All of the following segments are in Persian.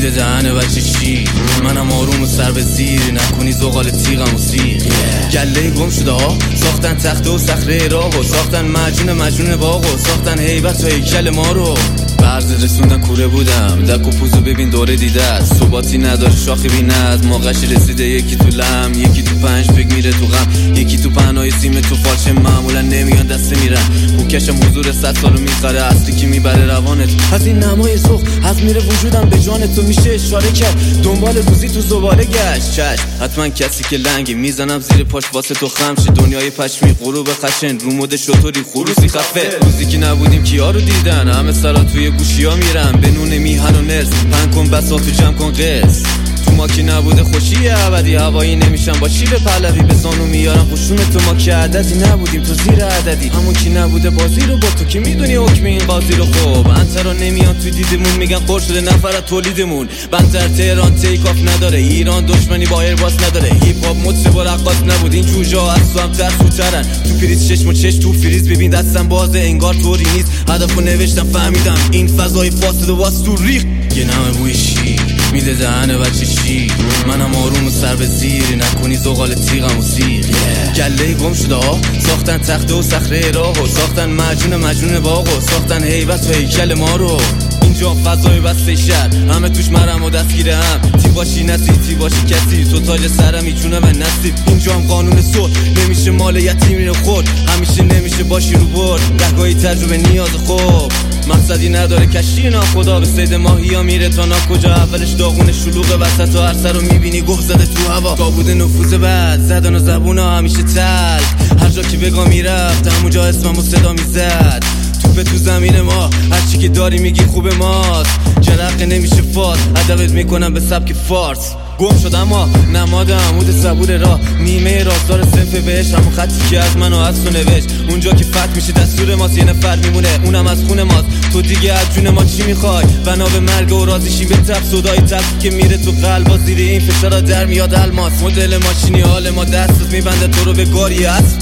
میده دهنه بچه چی منم آروم و سر به زیر نکنی زغال تیغم و سیر گله گم شده ها ساختن تخته و صخره راه و ساختن مجنون باغ و ساختن هیبت و هیکل ما رو برز رسوندن کوره بودم دک و پوزو ببین دوره دیده ثباتی نداره شاخی بیند موقعش رسیده یکی تو لم یکی تو پنج فکر میره تو غم یکی تو پنای سیم تو فالچه معمولا نمیان دسته میرن بوکشم حضور 100 سالو میخره اصلی کی میبره روانت از این نمای سوخ از میره وجودم به جان تو میشه اشاره کرد دنبال روزی تو زباله گشت چشم حتما کسی که لنگی میزنم زیر پاش واسه تو خمش دنیای پشمی غروب خشن رو مود شطوری خروسی خفه روزی که نبودیم کیا رو دیدن همه سرا توی گوشیا میرن به نون میهن و نرس پن کن بساطو جمع کن قص تو ما کی نبوده خوشی ابدی هوایی نمیشن با چی به پهلوی به زانو میارن خوشون تو ما که عددی نبودیم تو زیر عددی همون کی نبوده بازی رو با تو که میدونی حکم این قاضی رو خوب انترا نمیان تو دیدمون میگن قر شده نفر تولیدمون بنتر تهران تیک آف نداره ایران دشمنی با ایرباس نداره هیپ هاپ مطرب و رقاص نبود این جوجا از تو هم ترسوترن تو فریز چشم و چش تو فریز ببین دستم بازه انگار طوری نیست هدفو نوشتم فهمیدم این فضای فاصله واس تو ریخ یه نمه بوی شیر میده دهنه بچه چی منم آروم و سر به زیر نکنی زغال تیغم و سیر گله گم شده ها ساختن تخته و صخره راه و ساختن مجنون باغ و ساختن هیبت و هیکل ما رو اینجا فضای بسته شهر همه توش مرم و دستگیره هم تی باشی نسی تی باشی کسی تو تاج سرم میچونه من نصیب اینجا هم قانون صلح نمیشه مال یتیمی رو خورد همیشه نمیشه باشی رو برد دهگاهی تجربه نیاز خوب مقصدی نداره کشتی ناخدا به صید ماهی ها میره تا ناکجا اولش داغون شلوغ وسط و عرصه رو میبینی گه زده تو هوا کابود نفوذ بد زدن و زبون ها همیشه تلخ هر جا که بگا میرفت همونجا اسمم و صدا میزد توپه تو زمین ما هرچی که داری میگی خوب ماست جرقه نمیشه فاز ادبت میکنم به سبک فارس گم شد اما نماد عمود صبور راه نیمه راستار صنف بهش همون خطی که از من و از تو نوشت اونجا که فتح میشه دستور ماست یه نفر میمونه اونم از خون ماست تو دیگه از جون ما چی میخوای بنا به مرگ و راضیشی به تب صدای تب که میره تو قلبا زیر این فشارا در میاد الماس مدل ماشینی حال ما دستت میبنده تو رو به گاری اسب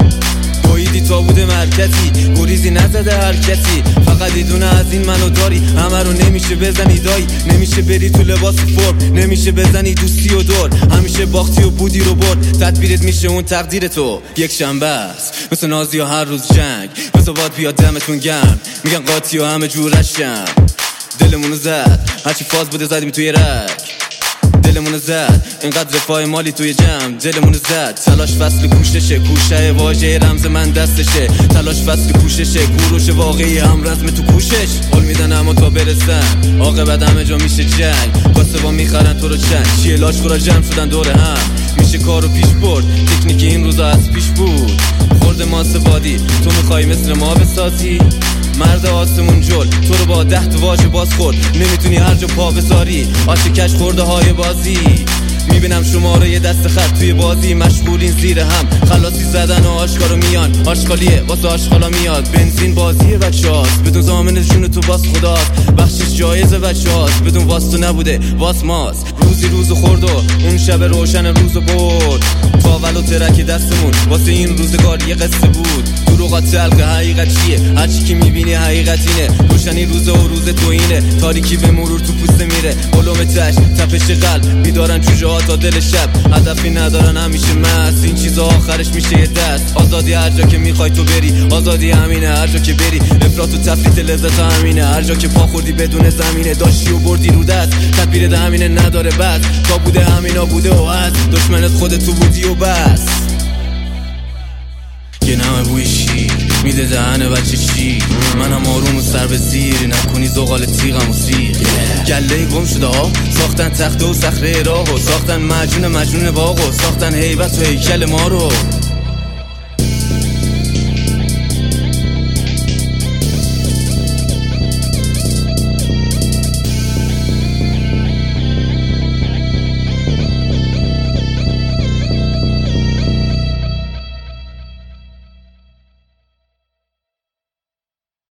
تویدی تا بوده مرکزی گریزی نزده هر کسی فقط یه از این منو داری همه رو نمیشه بزنی دایی نمیشه بری تو لباس فرم نمیشه بزنی دوستی و دور همیشه باختی و بودی رو برد تدبیرت میشه اون تقدیر تو یک شنبه است مثل نازی و هر روز جنگ مثل باد بیاد دمتون گرم میگن قاطی و همه جورشم دلمونو زد هرچی فاز بوده زدیم توی رک دلمونو زد اینقدر رفاه مالی توی جمع دلمونو زد تلاش فصل کوششه کوشه واژه رمز من دستشه تلاش فصل کوششه کوروش واقعی هم رزم تو کوشش قول میدن اما تا برسن عاقبت همه جا میشه جنگ واسه با میخرن تو رو چند چیه لاشخورا جمع شدن دور هم میشه کارو پیش برد تکنیک این روزا از پیش بود خورده ماسه بادی تو میخوای مثل ما بسازی مرد آسمون جل تو رو با 10 واژه باز خورد نمیتونی هر جا پا بذاری آشه کش خورده های بازی میبینم شما رو یه دست خط توی بازی مشغولین زیر هم خلاصی زدن و آشکارو میان آشغالیه واسه آشغالا میاد بنزین بازیه بچه هاست بدون زامن جون تو باز خداست بخشش جایزه بچه هاست بدون واس تو نبوده واس ماست روزی روزو خورد و اون شب روشن روزو برد تاول و ترک دستمون واسه این روزگار یه قصه بود دروغات تلق حقیقت چیه هرچی که میبینی حقیقت اینه روشنی روزه و روز تو اینه تاریکی به مرور تو پوسته میره علوم تش تپش قلب میدارن جوجه ها تا دل شب هدفی ندارن همیشه مست این چیزا آخرش میشه یه دست آزادی هر جا که میخوای تو بری آزادی همینه هر جا که بری افراط و تفریط لذت همینه هر جا که پا خوردی بدون زمینه داشتی و بردی رو دست تدبیر همینه نداره بس تا بوده همینا بوده و هست دشمنت خودت تو بودی و بس یه نمه بوی شیر میده دهنه بچه چی منم آروم و سر به زیر نکنی زغال تیغم و سیر گله گم شده ها ساختن تخته و صخره راه و ساختن مجنون باغ و ساختن هیبت و هیکل ما رو